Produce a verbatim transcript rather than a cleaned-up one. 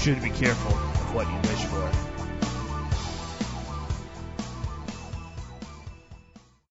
should be careful of what you wish for.